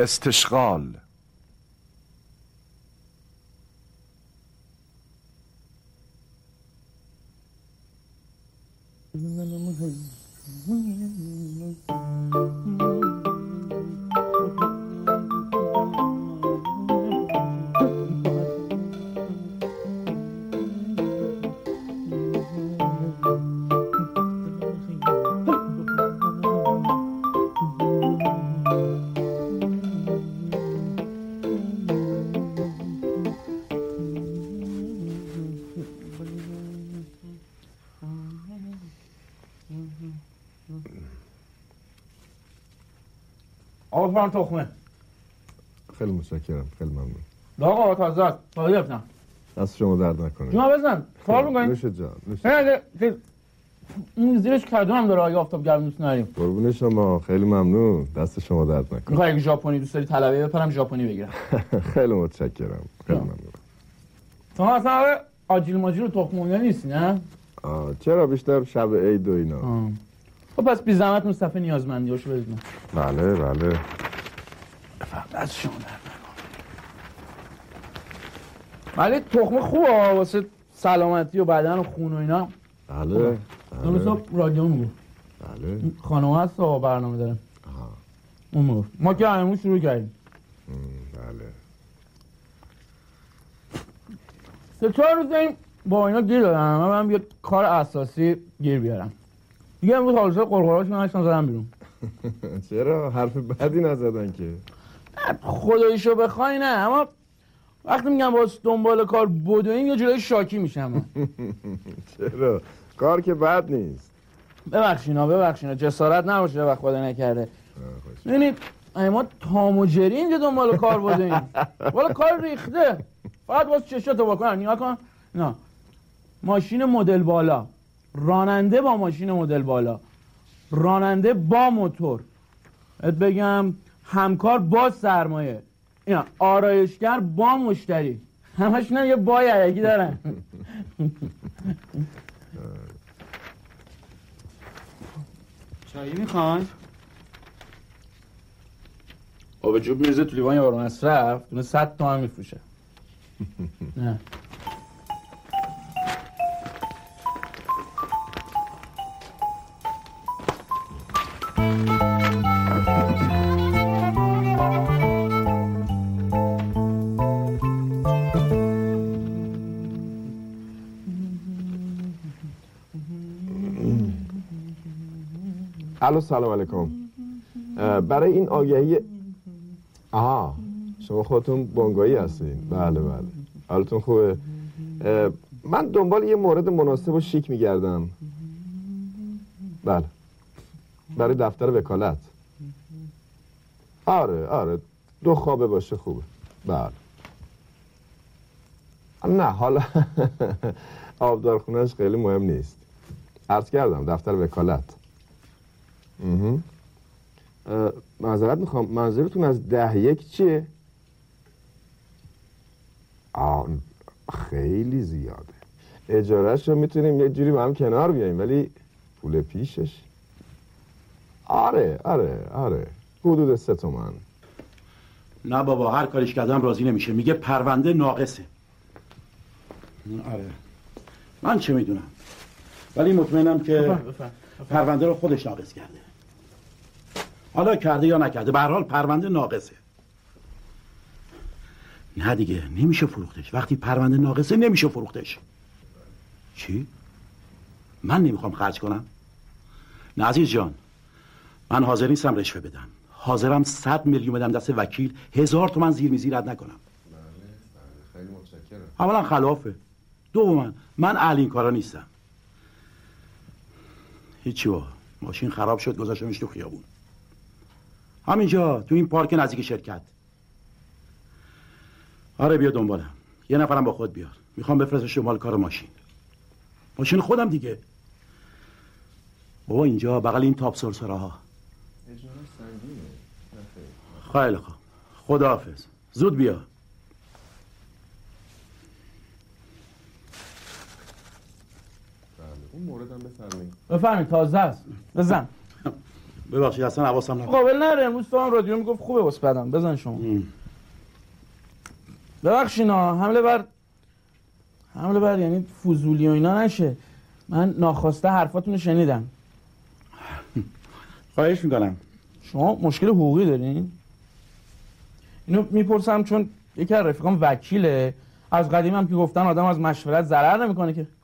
استشغال. آقا تخمه. خیلی متشکرم، خیلی ممنون. آقا تازه است. تازه گرفتم. دست شما درد نکنه. جون بزن. کار می‌کنی؟ نوش جان. این زیرش کدو هم داره آگه آفتاب گرم دوست نداریم. قربون شما، خیلی ممنون. دست شما درد نکنه. می‌خوای اگه ژاپنی دوست داری طلبه بپرم ژاپنی بگیرم. خیلی متشکرم. خیلی ممنون. شما اصلا آجیل ماجیل و تخم مرغ نیستی نه؟ چرا بیشتر شب عید و اینا. خب پس بی زحمت مصطفی نیازمندیاشو بدید. بله بله. فقط شما در ولی تخم خوبه واسه سلامتی و بدن و خون و اینا. بله. مثلا رادیو میگو. بله. خانومه هست و برنامه داره. اون میگفت ما که همون شروع کردیم. بله. 3-4 روز این با اینا گیر دادم. من یه کار اساسی گیر بیارم. دیگه امروز حالوسه قرقراشون هشتن زدم بیرون. چرا؟ حرف بدی نزدن که. خداییشو بخوای نه، اما وقتی میگم باز دنبال کار بدوین یه جلوی شاکی میشم. چرا؟ کار که بد نیست. ببخشینا جسارت نباشه وقت خدا نکرده. ببینید ما تام و جری اینجا دنبال کار بدوین. والا کار ریخته. فقط واسه چشاتو بکن نگاه کن. نه. ماشین مدل بالا. راننده با ماشین مدل بالا. راننده با موتور. بگم همکار با سرمایه. اینا آرایشگر با مشتری. همشون یه با یکی دارن. چایی میخوان؟ آب جوب میرزه تو لیوان یارو مصرف دونه 100 تومن میفروشه. نه الو سلام علیکم. برای این آگهی شما خودتون بانگایی هستین؟ بله بله. حالتون خوبه؟ من دنبال یه مورد مناسب و شیک میگردم. بله. برای دفتر وکالت. آره 2 خوابه باشه خوبه. بله. نه حالا آبدارخونهش خیلی مهم نیست. عرض کردم دفتر وکالت. معذرت میخوام، منظورتون از 10-1 چیه؟ خیلی زیاده. اجارهش رو میتونیم یه جوری با هم کنار بیاییم، ولی پول پیشش آره حدود 3 تومن. نه بابا هر کاریش کردم راضی نمیشه، میگه پرونده ناقصه. آره من چه میدونم، ولی مطمئنم که پرونده رو خودش ناقص کرده. حالا کرده یا نکرده، به هر حال پرونده ناقصه. نه دیگه نمیشه فروختش. وقتی پرونده ناقصه نمیشه فروختش. چی؟ من نمیخوام خرج کنم؟ نه عزیز جان، من حاضر نیستم رشوه بدم. حاضرم 100 میلیون بدم دست وکیل، 1000 تومن زیر میزی رد نکنم. بله خیلی متشکرم. اولا خلافه، دوما من اهل این کارا نیستم. هیچی با ماشین خراب شد گذاشتمش تو خیابون، همینجا تو این پارک نزدیک شرکت. آره بیا دنبالم، یه نفرم با خود بیار، میخوام بفرستش دنبال کار ماشین خودم دیگه. بابا اینجا بغل این تاپ سرسراها. اجاره سنگینه. خیلی خوب، خداحافظ، زود بیا. اون موردم بفرمایید. بفرمایید تازه است. بزن. ببخشید اصلا حواسم نبود. قابل نره. امروز تو هم رادیو میگفت خوبه واسه بدم. بزن شما. ببخشینا حمله بر یعنی فضولی و اینا نشه. من ناخواسته حرفاتون رو شنیدم. خواهش میکنم. شما مشکل حقوقی دارین؟ اینو میپرسم چون یکی از رفیقام وکیله. از قدیم هم که گفتن آدم از مشورت ضرر نمیکنه که.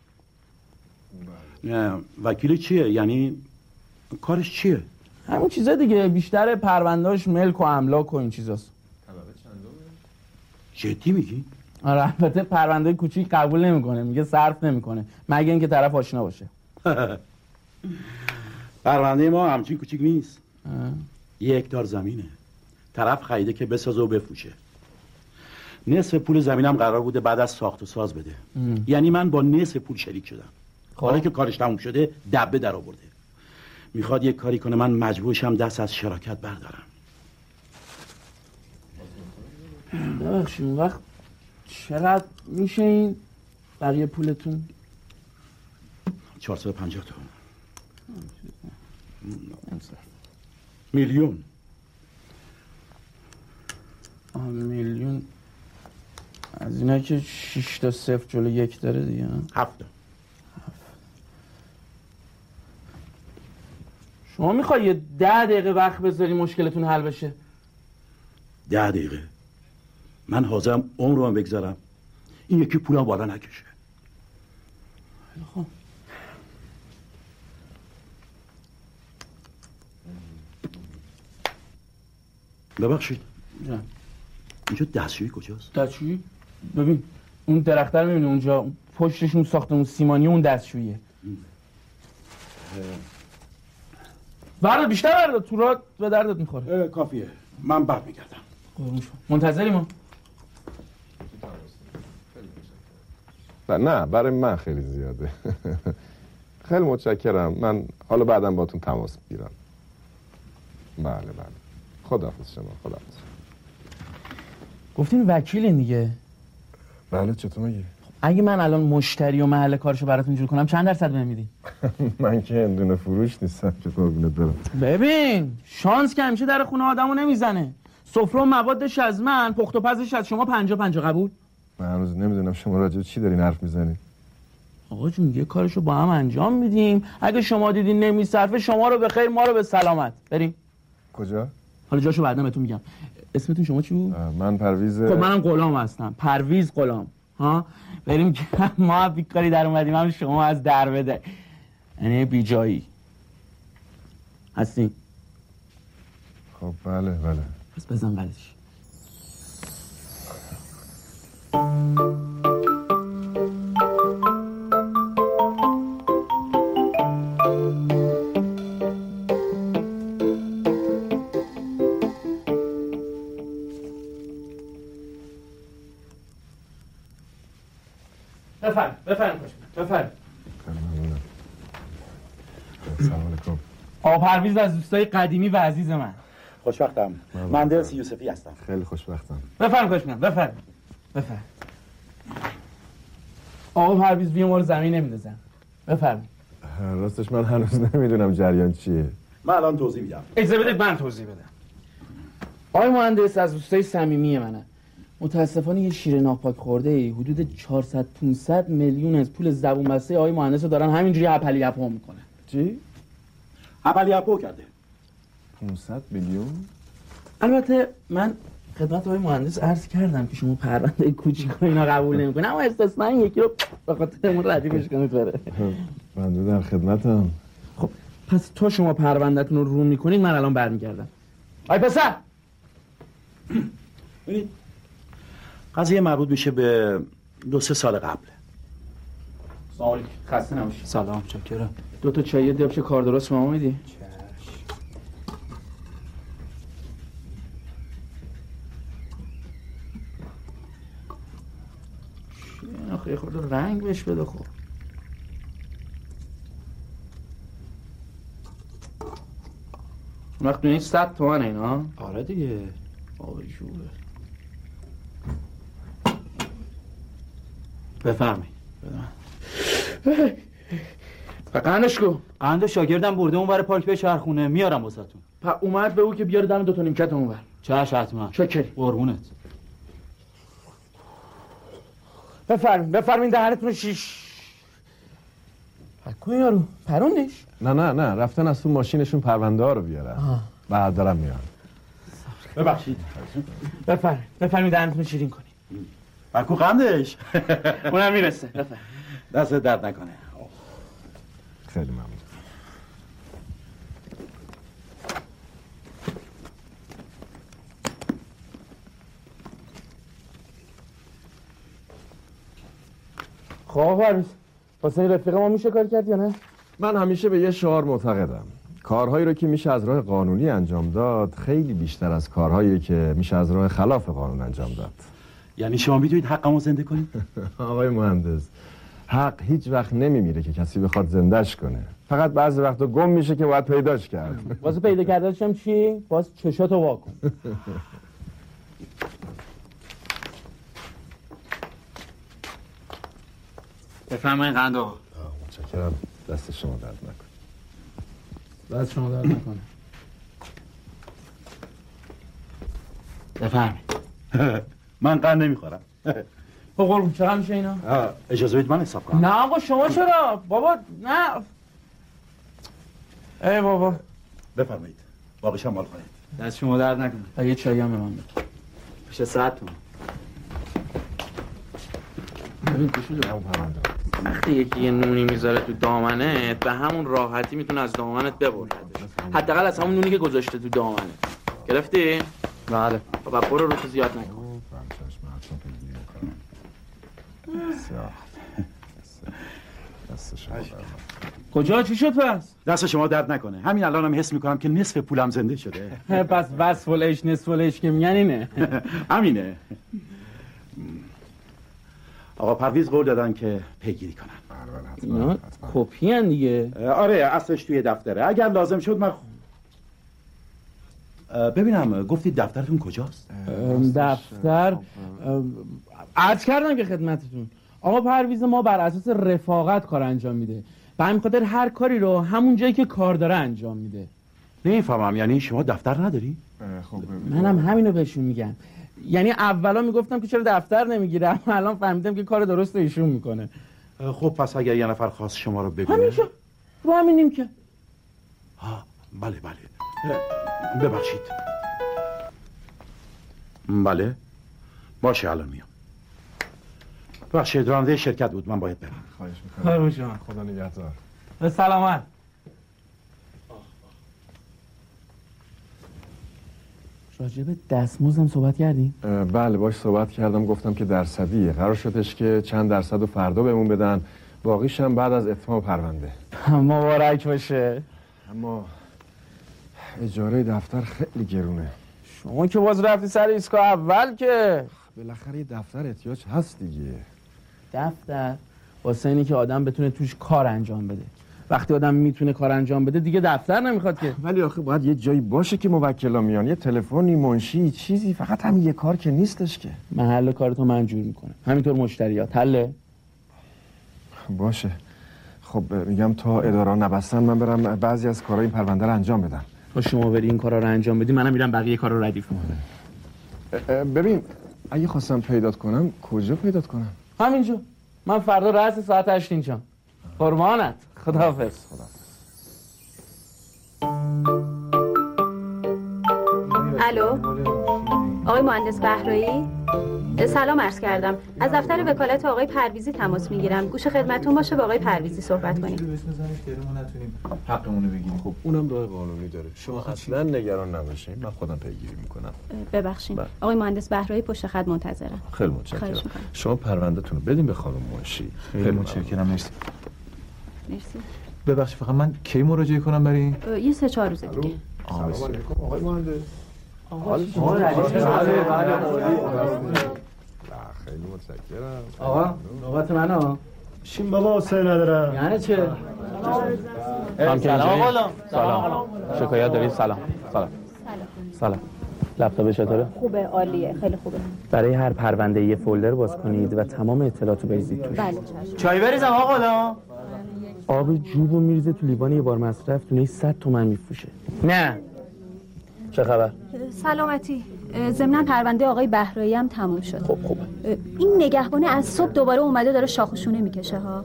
وکیل چیه؟ یعنی کارش چیه؟ همون چیزا دیگه. بیشتر پروندهاش ملک و املاک و این چیزاست. جدی میگی؟ آره البته پرونده کوچیک قبول نمیکنه. میگه صرف نمیکنه مگه اینکه طرف آشنا باشه. پرونده ما همچین کوچیک نیست. 1 هکتار زمینه. طرف خریده که بسازه و بفروشه. نصف پول زمینم قرار بوده بعد از ساخت و ساز بده. یعنی من با نصف پول شریک شدم. حالا که کارش تموم شده دبه در آورده. میخواد یک کاری کنه من مجبورشم دست از شراکت بردارم. ببخشید اون وقت چقدر میشه این بقیه پولتون؟ 450 تومن. میلیون. میلیون از اینا که 6 تا 0 جلو 1 داره دیگه. 7. شما میخوای یه 10 دقیقه وقت بذاری مشکلتون حل بشه؟ 10 دقیقه؟ من حاضرم عمرم بگذارم این یکی پولم بالا نکشه. خب ببخشید جان اینجا دستشویی کجاست؟ دستشویی؟ ببین اون درخته رو میبینی اونجا پشتش اون ساختمون سیمانی اون دستشوییه. برد بیشتر برد تو راه به دردت میخوره. کافیه من بعد میگردم. منتظری ما؟ نه برای من خیلی زیاده. خیلی متشکرم. من حالا بعدم باتون تماس میگیرم. بله خداحافظ شما. خداحافظ. گفتین وکیلین دیگه؟ بله چطور میگی؟ اگه من الان مشتری و محل کارشو براتون جور کنم چند درصد بهم میدین؟ من که هندونه فروش نیستم که قربونت برم. ببین شانس که همیشه در خونه آدمو نمیزنه. سفره و موادش از من، پخت و پزش از شما 50-50 قبول؟ من هنوز نمیدونم شما راجع به چی دارین حرف میزنید. آقا جون یه کارشو با هم انجام میدیم. اگه شما دیدین نمیصرفه شما رو به خیر ما رو به سلامت. بریم. کجا؟ حالا جاشو بعدا بهتون میگم. اسمتون شما چی بود؟ من پرویز. خب منم غلام هستم. پرویز غلام. ها بریم که ما بیکاری در اومدیم هم شما از در بده. یعنی بی جایی هستین. خب بله پس بزن قلش. بفرم. سلام علیکم. آقا پرویز از دوستای قدیمی و عزیز من. خوشبختم. مهندس یوسفی هستم. خیلی خوشبختم. بفرم. آقا پرویز بیا ما رو زمین نمیدازن. بفرم. راستش من هنوز نمیدونم جریان چیه. من الان توضیح میدم. اجازه بده من توضیح بدم. آقای مهندس از دوستای صمیمی منه. متاسفانه یه شیر ناپاک خورده ای حدود 400-500 میلیون از پول زبون بسته آقای مهندس رو دارن همینجوری هپلی هپو میکنه. چی؟ هپلی هپو کرده. 500 میلیون؟ البته من خدمت آقای مهندس عرض کردم که شما پرونده کوچیک اینا قبول نمیکنه اما استثنا یکی رو به خاطرمون ردیفش کنید بره. بنده در خدمتم. خب پس تا شما پروندهتون رو رو میکنید من الان برمیگردم. آی پسر ببینید قضیه مربوط میشه به 2-3 سال قبل. سلام علیکم. خسته نباشید. سلام چکرم. 2 تا چای دبش کار درست به ما میدی؟ آخه خود رنگ بهش بده. خب وقت دونید 100 تومن اینا؟ آره دیگه. آقای جوره بفرمایید. قندش کو؟ قند شاگردم برده اون ور پارک به چرخونه، میارم واسهتون. اومد به او که بیاره دم 2 تا نیمکت اون ور. چش حتما. شکری. قربونت. بفرمین دهنتون شیش. کجا یارو؟ پروندش؟ نه رفتن از تو ماشینشون پرونده ها رو بیارن. بعد دارم میان. ببخشید. بفرمین دهنتون شیرین کنی. بکو قندش. اونم میرسه. بفرمین. دست درد نکنه. خیلی ممنون. خب پرویز واسه رفیق ما میشه کار کرد یا نه؟ من همیشه به یه شعار معتقدم. کارهایی رو که میشه از راه قانونی انجام داد خیلی بیشتر از کارهایی که میشه از راه خلاف قانون انجام داد. یعنی شما میدونید حقمو زنده کنید؟ آقای مهندس، حق هیچ وقت نمیمیره که کسی بخواد زندهش کنه. فقط بعضی وقتا گم میشه که باید پیداش کرد. واسه پیدا کردنش هم چی؟ باز چشاتو وا کن. بفرمایید قند آقا. متشکرم. دست شما درد نکنه. دست شما درد نکنه. بفرمایید. من قند نمیخورم. قربون چرا میشه اینا؟ اجازه بدید من حساب کنم. نه آقا شما چرا؟ بابا نه. ای بابا. بفرمایید. باقیش هم مال کنید. دست شما درد نکنه. یه چایی هم به من بده. پیش 100 تومن. ببین وقتی یکی یه نونی میذاره تو دامنت به همون راحتی میتونه از دامنت ببردش. حداقل از همون نونی که گذاشته تو دامنت. گرفتی؟ بله. بابا برو رو تو زیاد نکن. کجا چی شد پس؟ دست شما درد نکنه. همین الانم حس میکنم که نصف پولم زنده شده. پس وصف العیش نصف العیش که میگن اینه. همینه. آقا پرویز قول دادن که پیگیری کنن. اینا کپی ان دیگه. آره اصلش توی دفتره. اگر لازم شد من ببینم گفتید دفترتون کجاست؟ دفتر عرض کردم که خدمتتون آقا پرویز ما بر اساس رفاقت کار انجام میده. به همین خاطر هر کاری رو همون جایی که کار داره انجام میده. نمیفهمم یعنی شما دفتر نداری؟ خب منم همینو بهشون میگم. یعنی اولا میگفتم که چرا دفتر نمیگیره، اما الان فهمیدم که کار درست ایشون میکنه. خب پس اگر یه نفر خواست شما رو ببینه همیشه رو همینیم که بله ببخشید. بله باشه الان میام. ببخشید راننده شرکت بود من باید برم. خواهش میکنم. خب خدا نگهدار. به سلامت. راجب دستمزدم صحبت کردیم؟ بله باش صحبت کردم. گفتم که درصدیه. قرار شدش که چند درصد رو فردا بهمون بدن، باقیش هم بعد از اتمام پرونده. مبارک باشه. اما اجاره دفتر خیلی گرونه. شما که باز رفتی سر ایستگاه اول که بالاخره یه دفتر احتیاج هست دیگه. دفتر واسه اینی که آدم بتونه توش کار انجام بده. وقتی آدم میتونه کار انجام بده دیگه دفتر نمیخواد که. ولی آخه باید یه جایی باشه که موکلا میان، یه تلفنی، منشی، چیزی. فقط همین یه کار که نیستش که. محل کارتو من جور میکنم، همینطور مشتریات. حله؟ باشه. خب میگم تا اداره نبستن من برم بعضی از کارهای این پرونده رو انجام بدم. تا شما بری این کارا رو انجام بدی منم میرم بقیه کارا رو ردیف میکنم. ببین اگه خواستم پیدات کنم کجا پیدات کنم؟ همینجا. من فردا رأس ساعت 8 اینجا. قربانت. خداحافظ. الو آقای مهندس بهرایی، سلام عرض کردم. از دفتر وکالت آقای پرویزی تماس میگیرم. گوش خدمتتون باشه با آقای پرویزی صحبت کنیم. ما نتونیم حقمون رو بگیریم. خب اونم راه قانونی داره. شما اصلا نگران نباشین، من خودم پیگیری میکنم. ببخشید آقای مهندس بهرایی پشت خط منتظرم. خیلی متشکرم. شما پروندهتون رو بدین به خانم منشی. خیلی متشکرم. مرسی. مرسی. ببخشید فقط من کی مراجعه کنم برای یه 3-4 روز دیگه. سلام علیکم آقای مهندس. خیلی متشکرم. آقا نوبت منه. شین بابا حسین ندارم. یعنی چه؟ سلام. شکایت داری؟ سلام. لپتاپ چطوره؟ خوبه، عالیه، خیلی خوبه. برای هر پرونده یه فولدر باز کنید و تمام اطلاعاتو بریزید توش. بله. چای بریزم آقا. آب جوبو میریزه تو لیوان یه بار مصرف تونه 100 تومن میفروشه. نه چه خبر؟ سلامتی. ضمن پرونده آقای بهرایی هم تموم شد. خب خوبه. این نگهبانه از صبح دوباره اومده داره شاخ و شونه میکشه ها.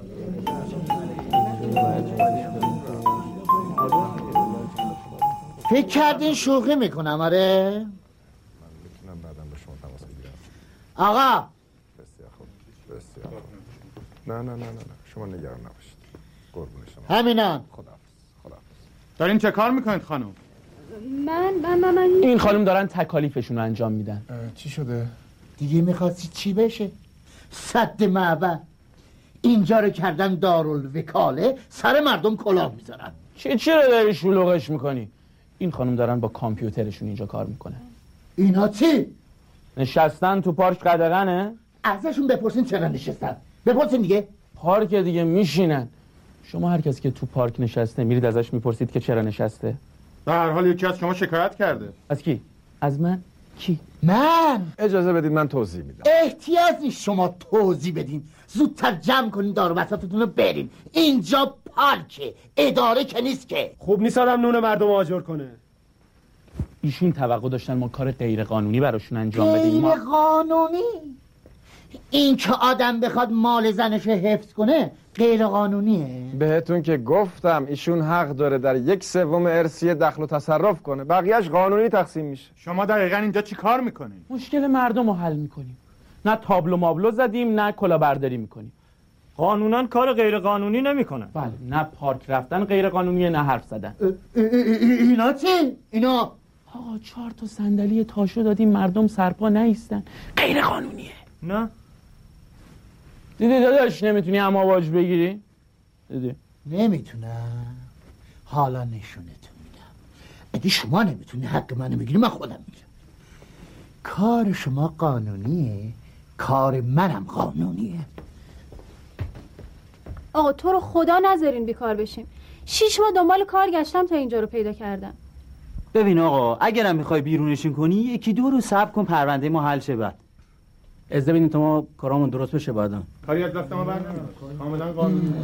فکر کردین شوخی میکنم؟ آره من میتونم بعداً با شما تماس بگیرم. آقا بسیار خوب، بسیار خوب. نه شما نگران نباشید. قربون شما. همینان. خداحافظ. دارین چه کار میکنید خانم؟ من این خانم دارن تکالیفشون رو انجام میدن. چی شده؟ دیگه میخواستی چی بشه؟ سد معبد اینجا رو کردن دارالوکاله، سر مردم کلاه میذارن. چی رو داری شلوغش میکنی؟ این خانم دارن با کامپیوترشون اینجا کار میکنن. اینا چی؟ نشستن تو پارک قدغنه؟ ازشون بپرسین چرا نشستن. بپرسین دیگه. پارک دیگه میشینن. شما هر کسی که تو پارک نشسته میرید ازش میپرسید که چرا نشسته؟ به هر حال یکی از شما شکایت کرده. از کی؟ از من؟ کی؟ من اجازه بدید من توضیح میدم. احتیاج نیست شما توضیح بدین. زودتر جمع کنین دار و بساطتون رو بریم. اینجا پارکه، اداره که نیست که. خوب نیست آدم نون مردم آجر کنه. ایشون توقع داشتن ما کار غیر قانونی براشون انجام بدیم. غیر قانونی؟ این که آدم بخواد مال زنش حفظ کنه غیر قانونیه؟ بهتون که گفتم ایشون حق داره در 1/3 ارثیه دخل و تصرف کنه، بقیهش قانونی تقسیم میشه. شما دقیقاً اینجا چی کار میکنید؟ مشکل مردم رو حل میکنیم. نه تابلو مابلو زدیم نه کلاهبرداری میکنیم. قانوناً کار غیر قانونی نمیکنن. بله، نه پارک رفتن غیر قانونیه نه حرف زدن. اینا چی؟ اینا آقا 4 تا صندلی تاشو دادیم مردم سرپا نیستن. غیر قانونیه. نه دیدی داداش نمیتونی هم آواج بگیری؟ دیدی نمیتونم. حالا نشونتون میدم. اگه شما نمیتونی حق منو بگیری من خودم میگم. کار شما قانونیه، کار منم قانونیه. آقا تو رو خدا نذارین بیکار بشیم. 6 ماه دنبال کار گشتم تا اینجا رو پیدا کردم. ببین آقا اگرم میخوای بیرونشون کنی 1-2 روز صبر کن پرونده ما حل شه. بعد از ببینیم تا ما کارامون درست بشه. بعدا کاری از دست ما برنمیاد. کاملا قانونی.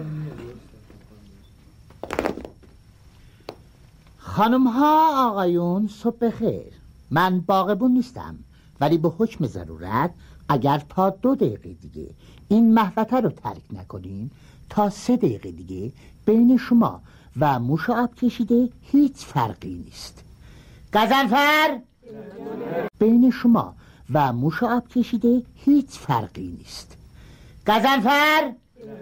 خانم ها آقایون صبح بخیر. من باغبون نیستم ولی به حکم ضرورت اگر تا 2 دقیقه دیگه این محوطه رو ترک نکنین تا 3 دقیقه دیگه بین شما و موش آب کشیده هیچ فرقی نیست. غضنفر بین شما و موش آب کشیده هیچ فرقی نیست. غضنفر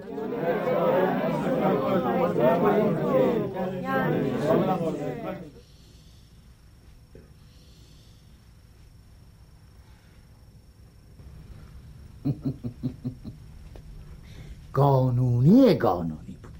قانونی بود.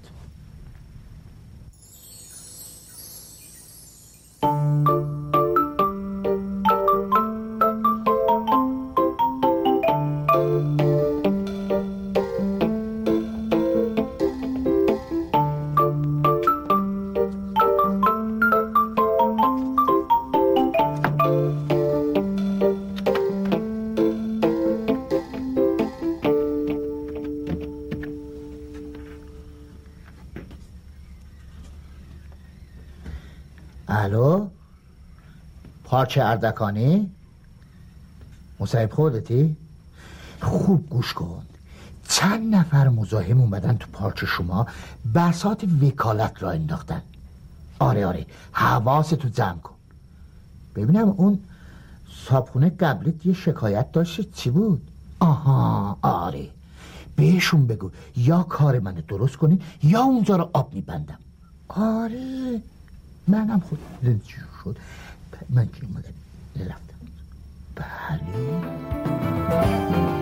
الو پارک اردکانی؟ مصاحب خودتی؟ خوب گوش کن. چند نفر مزاحم اومدن تو پارک شما بساط وکالت را انداختن. آره حواستو جمع کن. ببینم اون صابخونه قبلیت یه شکایت داشت چی بود؟ آها آره بهشون بگو یا کار منو درست کنی یا اونجا رو آب میبندم. آره منم خود دلجور شد. من که اومدم رفتم. بله